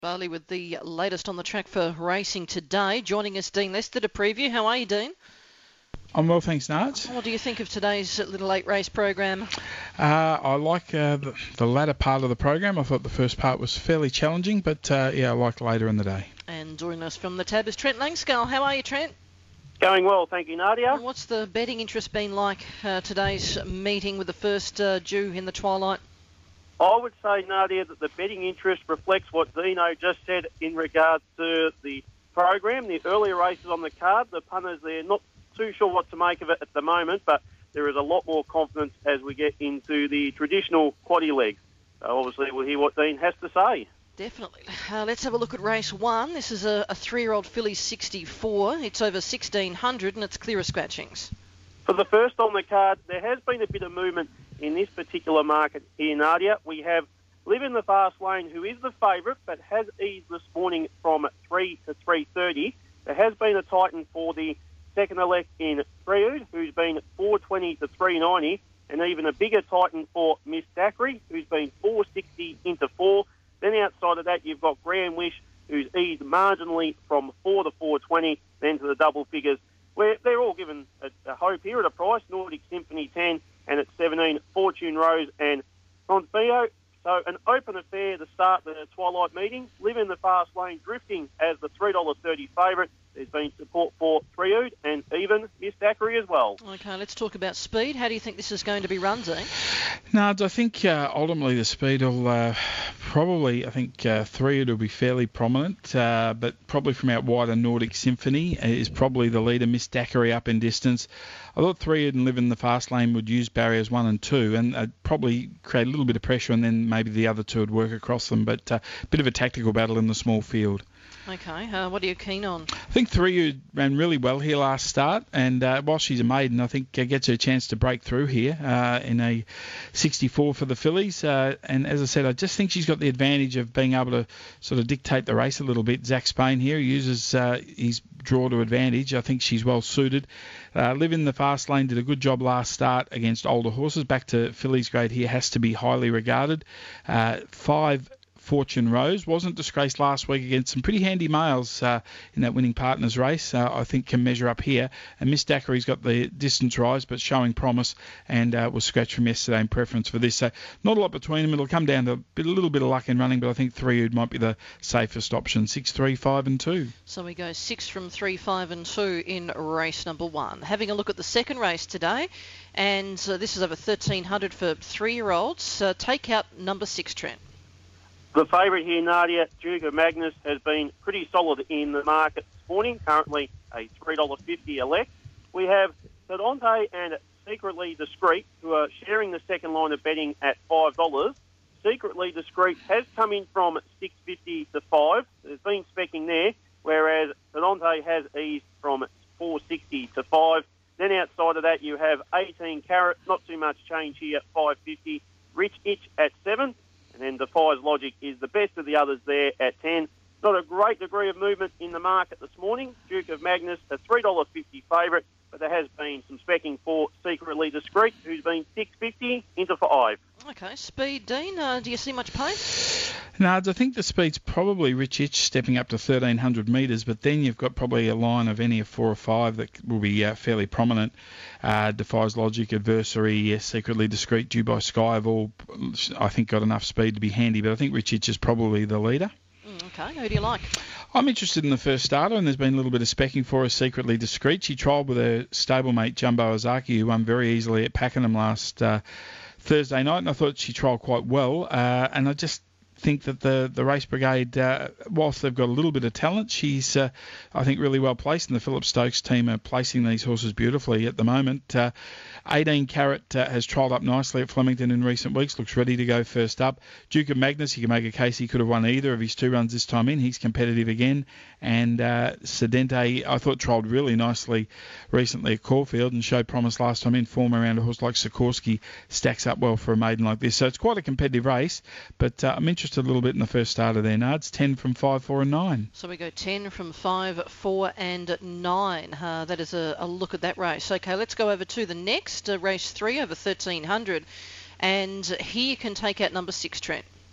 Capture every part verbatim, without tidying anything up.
Barley with the latest on the track for racing today. Joining us, Dean Lester, to preview. How are you, Dean? I'm well, thanks, Nart. What do you think of today's little eight race program? Uh, I like uh, the, the latter part of the program. I thought the first part was fairly challenging, but uh, yeah, I like later in the day. And joining us from the tab is Trent Langskull. How are you, Trent? Going well, thank you, Nadia. And what's the betting interest been like uh, today's meeting with the first uh, due in the twilight? I would say, Nadia, that the betting interest reflects what Dino just said in regards to the program, the earlier races on the card. The punters, they're not too sure what to make of it at the moment, but there is a lot more confidence as we get into the traditional quaddie legs. So obviously we'll hear what Dean has to say. Definitely. Uh, let's have a look at race one. This is a, a three-year-old filly sixty-four. It's over sixteen hundred and it's clear of scratchings. For the first on the card, there has been a bit of movement in this particular market here, Nadia. We have Live in the Fast Lane, who is the favourite, but has eased this morning from three to three thirty. There has been a tighten for the second elect in Freud, who's been four twenty to three ninety, and even a bigger tighten for Miss Daiquiri, who's been four sixty into four. Then outside of that, you've got Grand Wish, who's eased marginally from four to four twenty, then to the double figures, where they're all given a, a hope here at a price. Nordic Symphony ten, and at seventeen, Fortune Rose and Conspio. So an open affair to start the twilight meeting. Live in the Fast Lane drifting as the three dollars thirty favourite. There's been support for Freud and even Miss Daiquiri as well. OK, let's talk about speed. How do you think this is going to be run, Dean? No, I think uh, ultimately the speed will uh, probably, I think uh, three will be fairly prominent, uh, but probably from out wider Nordic Symphony is probably the leader, Miss Daiquiri, up in distance. I thought three and Live in the Fast Lane would use barriers one and two and uh, probably create a little bit of pressure, and then maybe the other two would work across them, but a uh, bit of a tactical battle in the small field. OK, uh, what are you keen on? I think three ran really well here last start, and uh, while she's a maiden, I think uh, gets her a chance to break through here uh, in a sixty-four for the fillies. Uh, and as I said, I just think she's got the advantage of being able to sort of dictate the race a little bit. Zach Spain here uses uh, his draw to advantage. I think she's well suited. Uh, Live in the Fast Lane did a good job last start against older horses. Back to fillies grade here has to be highly regarded. Uh, five Fortune Rose wasn't disgraced last week against some pretty handy males uh, in that winning partners race. Uh, I think can measure up here. And Miss Daiquiri's got the distance rise, but showing promise, and uh, was scratched from yesterday in preference for this. So not a lot between them. It'll come down to a, bit, a little bit of luck in running, but I think three might be the safest option. Six, three, five, and two. So we go six from three, five, and two in race number one. Having a look at the second race today, and uh, this is over thirteen hundred for three-year-olds. Uh, take out number six, Trent. The favourite here, Nadia, Duke of Magnus, has been pretty solid in the market this morning, currently a three dollars fifty elect. We have Sedante and Secretly Discreet, who are sharing the second line of betting at five dollars. Secretly Discreet has come in from six fifty to five. There's been specking there, whereas Sedante has eased from four sixty to five. Then outside of that, you have eighteen Carat, not too much change here at five fifty. Rich Itch at seven. And then Defies Logic is the best of the others there at ten. Not a great degree of movement in the market this morning. Duke of Magnus, a three dollars fifty favourite, but there has been some specking for Secretly Discreet, who's been six fifty into five. OK, speed, Dean. Uh, do you see much pace? No, I think the speed's probably Rich Itch stepping up to thirteen hundred metres, but then you've got probably a line of any of four or five that will be uh, fairly prominent. Uh, Defies Logic, Adversary, yes, Secretly Discreet, Due by Sky have all, I think, got enough speed to be handy, but I think Rich Itch is probably the leader. Mm, OK, who do you like? I'm interested in the first starter, and there's been a little bit of specking for her, Secretly Discreet. She trialled with her stablemate Jumbo Ozaki, who won very easily at Pakenham last uh, Thursday night, and I thought she trialled quite well, uh, and I just think that the, the race brigade, uh, whilst they've got a little bit of talent, she's, uh, I think, really well placed, and the Philip Stokes team are placing these horses beautifully at the moment. Uh, eighteen Carat uh, has trialled up nicely at Flemington in recent weeks, looks ready to go first up. Duke of Magnus, you can make a case he could have won either of his two runs this time in. He's competitive again. And uh, Sedente, I thought, trialled really nicely recently at Caulfield and showed promise last time in. Form around a horse like Sikorsky stacks up well for a maiden like this. So it's quite a competitive race, but uh, I'm interested a little bit in the first starter there, Nards. ten from five, four and nine. So we go ten from five, four and nine. Uh, that is a, a look at that race. OK, let's go over to the next, uh, race three over thirteen hundred. And here you can take out number six, Trent.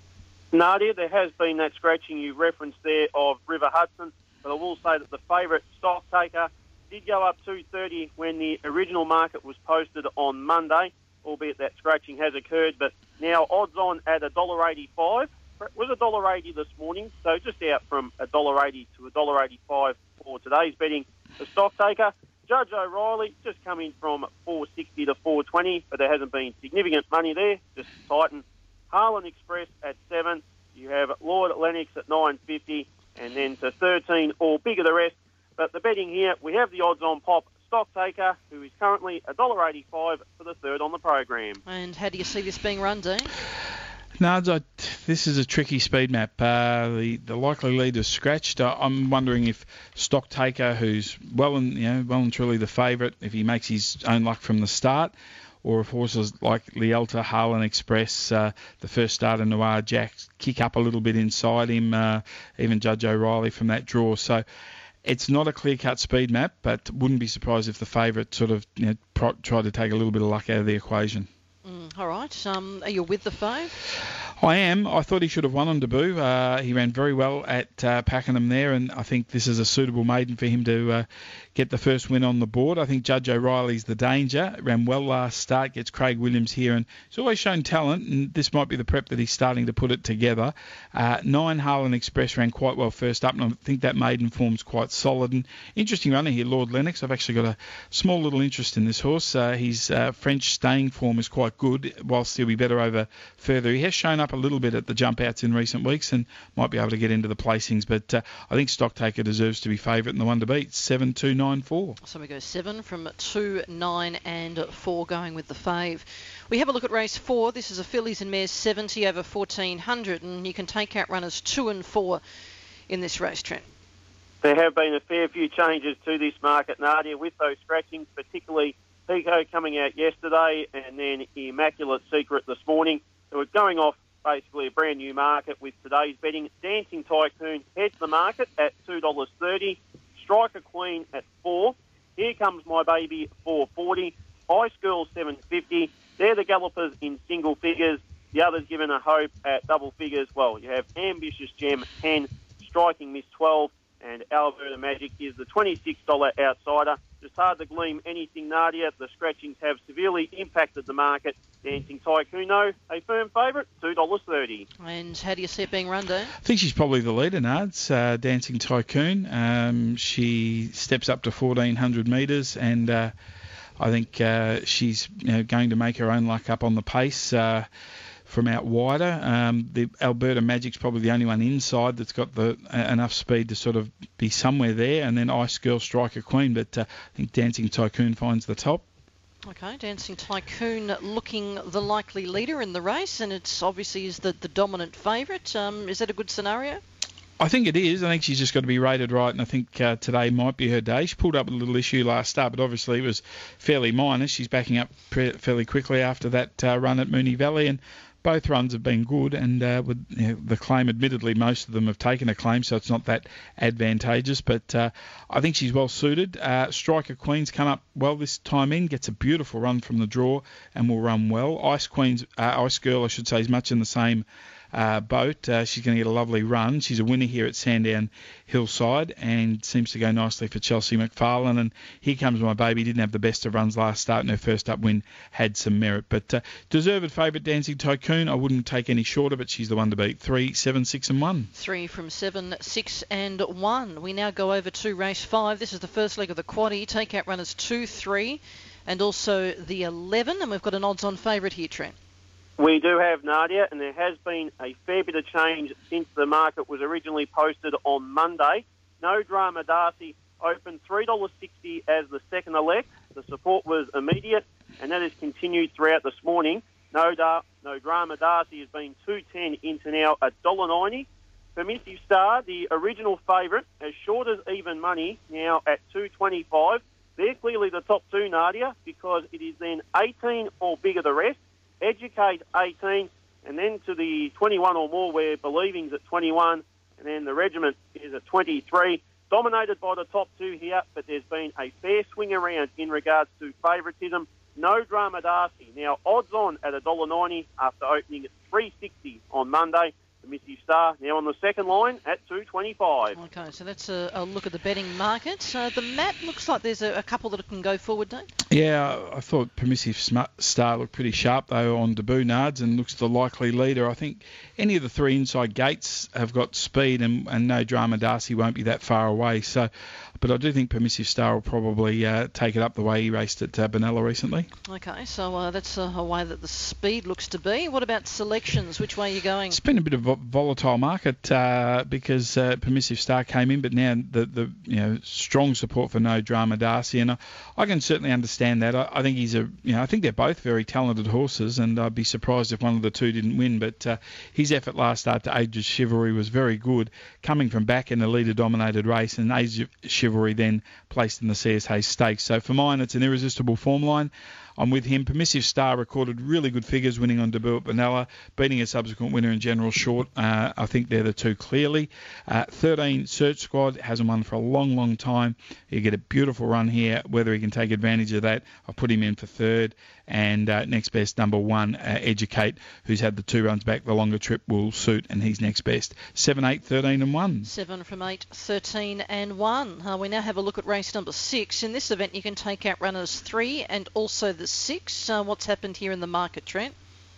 Nadia, there has been that scratching you referenced there of River Hudson, but I will say that the favourite Stock Taker did go up two thirty when the original market was posted on Monday, albeit that scratching has occurred, but now odds on at one dollar eighty-five. It was one dollar eighty this morning, so just out from one dollar eighty to one dollar eighty-five for today's betting. The Stock Taker, Judge O'Reilly, just come in from four sixty to four twenty, but there hasn't been significant money there, just Titan. Harlan Express at seven. You have Lord Lennox at nine fifty, and then to thirteen, or bigger the rest. But the betting here, we have the odds on pop Stock Taker, who is currently one dollar eighty-five for the third on the program. And how do you see this being run, Dean? Nards, I, this is a tricky speed map. Uh, the the likely lead is scratched. Uh, I'm wondering if Stock Taker, who's well and you know well and truly the favourite, if he makes his own luck from the start, or if horses like Lielta, Harlan Express, uh, the first starter, Noir Jack, kick up a little bit inside him, uh, even Judge O'Reilly from that draw. So it's not a clear-cut speed map, but wouldn't be surprised if the favourite sort of you know, pro- tried to take a little bit of luck out of the equation. Mm, all right. Um, are you with the fave? I am. I thought he should have won on debut. Uh, he ran very well at uh, Pakenham there, and I think this is a suitable maiden for him to uh, get the first win on the board. I think Judge O'Reilly's the danger. Ran well last start, gets Craig Williams here, and he's always shown talent, and this might be the prep that he's starting to put it together. Uh, nine Harlan Express ran quite well first up, and I think that maiden form's quite solid. And interesting runner here, Lord Lennox. I've actually got a small little interest in this horse. Uh, his uh, French staying form is quite good, whilst he'll be better over further. He has shown up a little bit at the jump outs in recent weeks and might be able to get into the placings, but uh, I think Stock Taker deserves to be favourite and the one to beat. seven two nine four. So we go seven from two, nine and four going with the fave. We have a look at race four. This is a fillies and mares seventy over fourteen hundred, and you can take out runners two and four in this race, Trent. There have been a fair few changes to this market, Nadia, with those scratchings, particularly Pico coming out yesterday and then Immaculate Secret this morning. So we're going off basically a brand new market with today's betting. Dancing Tycoon heads the market at two dollars thirty. Striker Queen at four. Here Comes My Baby four forty. Ice Girl seven fifty. They're the gallopers in single figures. The others given a hope at double figures. Well, you have Ambitious Gem ten, Striking Miss twelve, and Alberta Magic is the twenty-six dollars outsider. Just hard to glean anything, Nadia. The scratchings have severely impacted the market. Dancing Tycoon, though, a firm favourite, two dollars thirty. And how do you see it being run, Dean? I think she's probably the leader, Nards, uh, Dancing Tycoon. Um, she steps up to fourteen hundred metres, and uh, I think uh, she's you know, going to make her own luck up on the pace. Uh, from out wider. Um, the Alberta Magic's probably the only one inside that's got the uh, enough speed to sort of be somewhere there, and then Ice Girl, Striker Queen, but uh, I think Dancing Tycoon finds the top. Okay, Dancing Tycoon looking the likely leader in the race, and it's obviously is the, the dominant favourite. Um, is that a good scenario? I think it is. I think she's just got to be rated right, and I think uh, today might be her day. She pulled up a little issue last start, but obviously it was fairly minor. She's backing up pre- fairly quickly after that uh, run at Moonee Valley, and both runs have been good, and uh, with you know, the claim, admittedly, most of them have taken a claim, so it's not that advantageous. But uh, I think she's well suited. Uh, Striker Queen's come up well this time in, gets a beautiful run from the draw, and will run well. Ice Queen's, uh, Ice Girl, I should say, is much in the same uh, boat. Uh, she's going to get a lovely run. She's a winner here at Sandown Hillside, and seems to go nicely for Chelsea McFarlane. And Here Comes My Baby didn't have the best of runs last start, and her first up win had some merit. But uh, deserved favourite, Dancing Tycoon. I wouldn't take any shorter, but she's the one to beat. Three, seven, six, and one. Three from seven, six, and one. We now go over to race five. This is the first leg of the quaddie. Take out runners two, three, and also the eleven. And we've got an odds-on favourite here, Trent. We do have, Nadia, and there has been a fair bit of change since the market was originally posted on Monday. No Drama Darcy opened three dollars sixty as the second elect. The support was immediate, and that has continued throughout this morning. No, da- no Drama Darcy has been two ten into now at one dollar ninety. Permissive Star, the original favourite, as short as even money, now at two twenty-five. They're clearly the top two, Nadia, because it is then eighteen or bigger the rest. Educate eighteen, and then to the twenty-one or more where Believing's at twenty-one, and then the Regiment is at twenty-three. Dominated by the top two here, but there's been a fair swing around in regards to favouritism. No Drama Darcy. Now odds on at one dollar ninety after opening at three sixty on Monday. The Permissive Star now on the second line at two twenty-five. Okay, so that's a, a look at the betting market. Uh, the map looks like there's a, a couple that can go forward, Dave. Yeah, I thought Permissive Star looked pretty sharp, though, on debut Nards and looks the likely leader. I think any of the three inside gates have got speed and, and no drama. Darcy won't be that far away. So, but I do think Permissive Star will probably uh, take it up the way he raced at uh, Benalla recently. Okay, so uh, that's a, a way that the speed looks to be. What about selections? Which way are you going? It's been a bit of a volatile market uh, because uh, Permissive Star came in, but now the, the you know strong support for No Drama Darcy, and I, I can certainly understand that. I, I think he's a you know I think they're both very talented horses, and I'd be surprised if one of the two didn't win. But uh, his effort last start to Age of Chivalry was very good, coming from back in a leader-dominated race, and Age of Chivalry then placed in the C S Hayes Stakes. So for mine, it's an irresistible form line. I'm with him. Permissive Star recorded really good figures winning on debut at Benalla, beating a subsequent winner in General Short. Uh, I think they're the two clearly. Uh, thirteen, Search Squad, hasn't won for a long, long time. You get a beautiful run here. Whether he can take advantage of that, I'll put him in for third. And uh, next best, number one, uh, Educate, who's had the two runs back. The longer trip will suit, and he's next best. seven, eight, thirteen and one. seven from eight, thirteen and one. Uh, we now have a look at race number six. In this event, you can take out runners three and also the six. Uh, what's happened here in the market, Trent?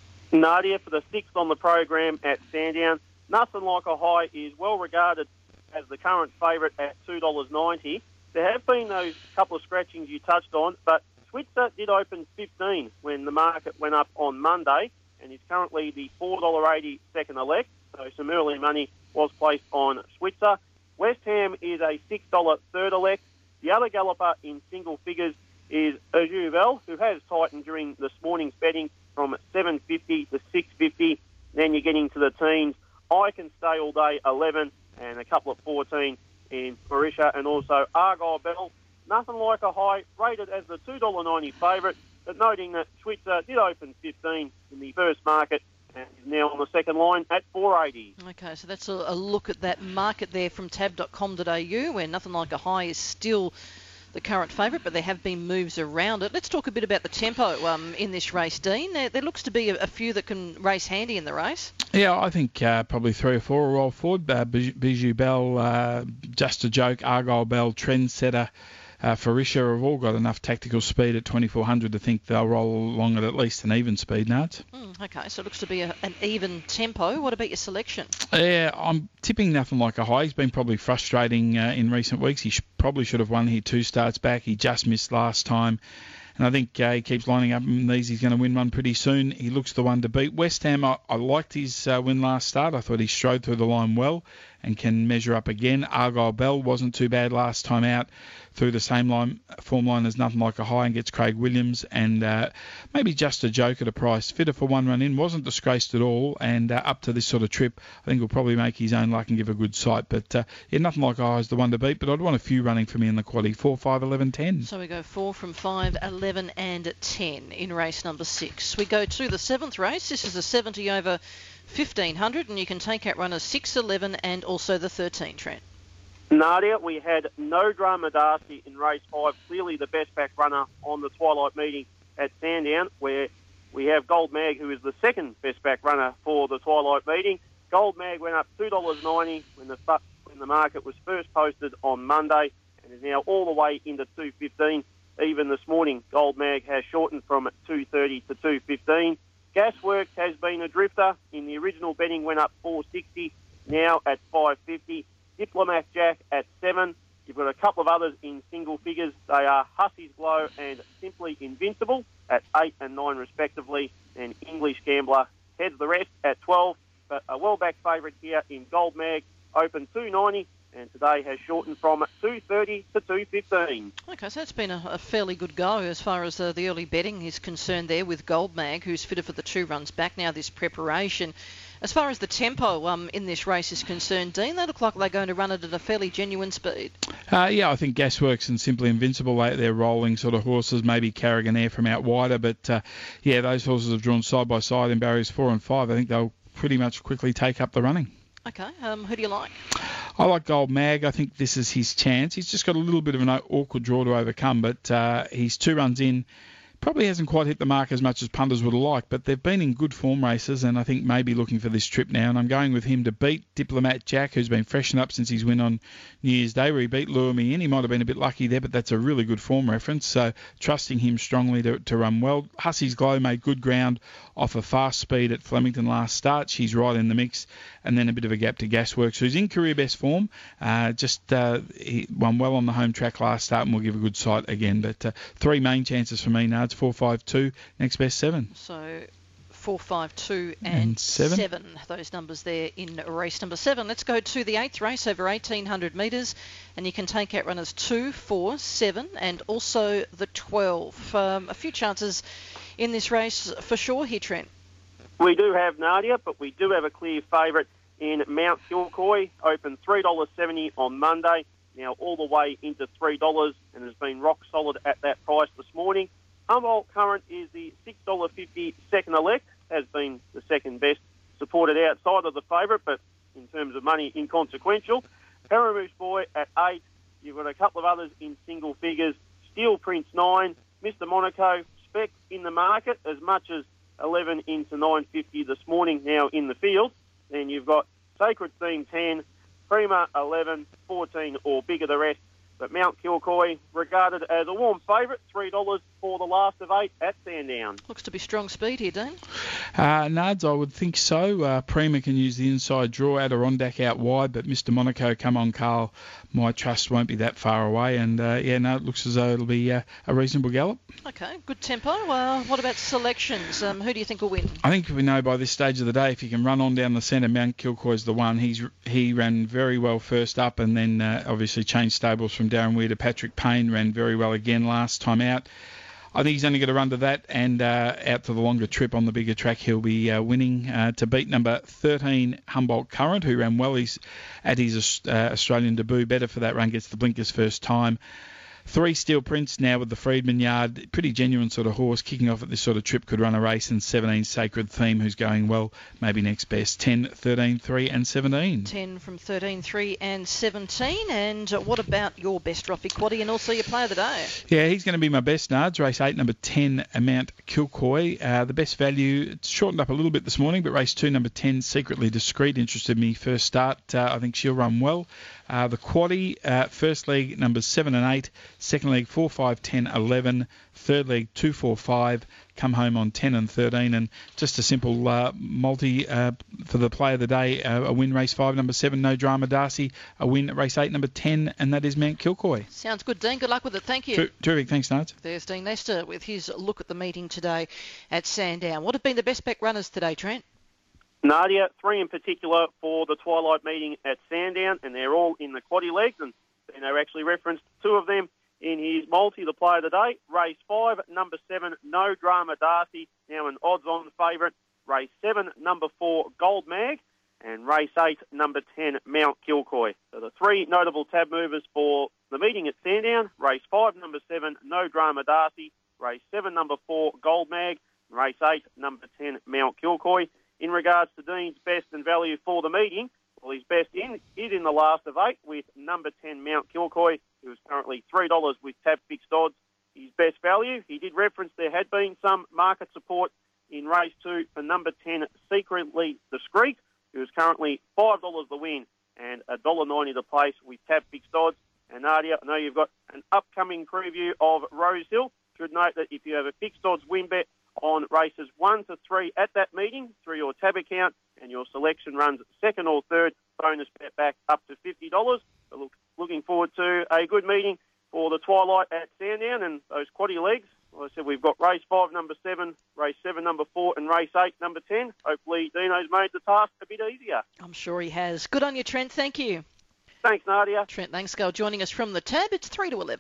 Nadia for the sixth on the program at Sandown. Nothing Like a High is well regarded as the current favourite at two dollars ninety. There have been those couple of scratchings you touched on, but Switzer did open fifteen when the market went up on Monday, and is currently the four dollars eighty second elect, so some early money was placed on Switzer. West Ham is a six dollars third elect. The other galloper in single figures is Ajuvel, who has tightened during this morning's betting from seven fifty to six fifty. Then you're getting to the teens. I Can Stay All Day, eleven, and a couple of fourteen in Marisha, and also Argyle Bell. Nothing Like a High, rated as the two dollars ninety favourite, but noting that Switzer did open fifteen in the first market and is now on the second line at four eighty. Okay, so that's a, a look at that market there from tab dot com dot a u, where Nothing Like a High is still the current favourite, but there have been moves around it. Let's talk a bit about the tempo um, in this race, Dean. There, there looks to be a, a few that can race handy in the race. Yeah, I think uh, probably three or four will roll forward. Uh, Bijou Bell, uh, Just a Joke, Argyle Bell, Trendsetter, Uh, Farisha have all got enough tactical speed at twenty-four hundred to think they'll roll along at at least an even speed, Nards. Mm, okay, so it looks to be a, an even tempo. What about your selection? Yeah, I'm tipping Nothing Like a High. He's been probably frustrating uh, in recent weeks. He sh- probably should have won here two starts back. He just missed last time. And I think uh, he keeps lining up in these. He's going to win one pretty soon. He looks the one to beat. West Ham, I, I liked his uh, win last start. I thought he strode through the line well and can measure up again. Argyle Bell wasn't too bad last time out through the same line form line as Nothing Like a High, and gets Craig Williams, and uh, maybe Just a Joke at a price. Fitter for one run in, wasn't disgraced at all, and uh, up to this sort of trip, I think he'll probably make his own luck and give a good sight. But uh, yeah, Nothing Like a High is the one to beat, but I'd want a few running for me in the quaddy. four, five, eleven, ten. So we go four from five, eleven and ten in race number six. We go to the seventh race. This is a seventy over fifteen hundred, and you can take out runners six, eleven and also the thirteen, Trent. Nadia, we had No Drama Darcy in race five, clearly the best back runner on the Twilight meeting at Sandown, where we have Gold Mag, who is the second best back runner for the Twilight meeting. Gold Mag went up two dollars ninety when the when the market was first posted on Monday, and is now all the way into two fifteen. Even this morning, Gold Mag has shortened from two thirty to two fifteen. Gasworks has been a drifter. In the original betting went up four sixty, now at five fifty. Diplomat Jack at seven. You've got a couple of others in single figures. They are Hussey's Glow and Simply Invincible at eight and nine respectively. And English Gambler heads the rest at twelve. But a well-back favourite here in Gold Mag, open two ninety, and today has shortened from two thirty to two fifteen. Okay, so it's been a, a fairly good go as far as uh, the early betting is concerned there with Gold Mag, who's fitter for the two runs back now this preparation. As far as the tempo um, in this race is concerned, Dean, they look like they're going to run it at a fairly genuine speed. Uh, yeah, I think Gasworks and Simply Invincible, they, they're rolling sort of horses, maybe Carrigan Air from out wider, but uh, yeah, those horses have drawn side by side in barriers four and five. I think they'll pretty much quickly take up the running. Okay, um, who do you like? I like Gold Mag. I think this is his chance. He's just got a little bit of an awkward draw to overcome, but uh, he's two runs in, Probably hasn't quite hit the mark as much as punters would have liked, but they've been in good form races, and I think maybe looking for this trip now. And I'm going with him to beat Diplomat Jack, who's been freshened up since his win on New Year's Day, where he beat Lure Me In. He might have been a bit lucky there, but that's a really good form reference. So trusting him strongly to, to run well. Hussey's Glow made good ground off a fast speed at Flemington last start. She's right in the mix, and then a bit of a gap to Gasworks, who's in career best form. Uh, just uh, he won well on the home track last start, and will give a good sight again. But uh, three main chances for me, Nards. Four, five, two, next best seven. So four, five, two, and, and seven. seven. Those numbers there in race number seven. Let's go to the eighth race over eighteen hundred metres, and you can take out runners two, four, seven, and also the twelve. Um, a few chances in this race for sure here, Trent. We do have Nadia, but we do have a clear favourite in Mount Kilcoy. Opened three dollars seventy on Monday, now all the way into three dollars, and has been rock solid at that price this morning. Humboldt Current is the six dollars fifty second elect, has been the second best supported outside of the favourite, but in terms of money, inconsequential. Paramoose Boy at eight. You've got a couple of others in single figures. Steel Prince nine. Mister Monaco, spec in the market, as much as eleven into nine fifty this morning now in the field. Then you've got Sacred Theme ten, Prima eleven, fourteen or bigger the rest. But Mount Kilcoy regarded as a warm favourite, three dollars for the last of eight at Sandown. Looks to be strong speed here, Dean. Uh, Nards, I would think so. Uh, Prima can use the inside draw, Adirondack out wide, but Mister Monaco, come on, Carl, my trust won't be that far away. And, uh, yeah, no, it looks as though it'll be uh, a reasonable gallop. Okay, good tempo. Uh, what about selections? Um, who do you think will win? I think we know by this stage of the day, if you can run on down the centre, Mount Kilcoy's the one. He's He ran very well first up, and then uh, obviously changed stables from Darren Weir to Patrick Payne, ran very well again last time out. I think he's only going to run to that and uh, out to the longer trip on the bigger track. He'll be uh, winning uh, to beat number thirteen, Humboldt Current, who ran well he's at his uh, Australian debut. Better for that run, gets the blinkers first time. Three, Steel Prince now with the Freedman Yard. Pretty genuine sort of horse. Kicking off at this sort of trip, could run a race. And seventeen, Sacred Theme, who's going well. Maybe next best. ten, thirteen, three and seventeen. ten from thirteen, three and seventeen. And uh, what about your best, Ruffy Quaddy, and also your player of the day? Yeah, he's going to be my best, Nards. Race eight, number ten, Mount Kilcoy. Uh, the best value, it's shortened up a little bit this morning, but race two, number ten, Secretly Discreet, interested me first start. Uh, I think she'll run well. Uh, the quaddie, uh, first leg, numbers seven and eight. Second leg, four, five, ten, eleven. Third leg, two, four, five. Come home on ten and thirteen. And just a simple uh, multi uh, for the play of the day. Uh, a win, race five, number seven, No Drama Darcy. A win, race eight, number ten, and that is Mount Kilcoy. Sounds good, Dean. Good luck with it. Thank you. Terrific. Thanks, Nards. There's Dean Lester with his look at the meeting today at Sandown. What have been the best back runners today, Trent? Nadia, three in particular for the Twilight meeting at Sandown, and they're all in the quaddie legs, and they actually referenced two of them in his multi, the play of the day. Race five, number seven, No Drama Darcy, now an odds-on favourite. Race seven, number four, Gold Mag, and race eight, number ten, Mount Kilcoy. So the three notable tab movers for the meeting at Sandown. Race five, number seven, No Drama Darcy. Race seven, number four, Gold Mag. Race eight, number ten, Mount Kilcoy. In regards to Dean's best and value for the meeting, well, his best in is in the last of eight with number ten, Mount Kilcoy, who is currently three dollars with tab fixed odds. His best value, he did reference there had been some market support in race two for number ten, Secretly Discreet, who is currently five dollars the win and one dollar ninety the place with tab fixed odds. And Nadia, I know you've got an upcoming preview of Rosehill. Should note that if you have a fixed odds win bet on races one to three at that meeting through your tab account and your selection runs second or third, bonus bet back up to fifty dollars. So look, looking forward to a good meeting for the Twilight at Sandown and those quaddie legs. Like I said, we've got race five, number seven, race seven, number four, and race eight, number ten. Hopefully Dino's made the task a bit easier. I'm sure he has. Good on you, Trent. Thank you. Thanks, Nadia. Trent Langscale joining us from the tab. It's three to eleven.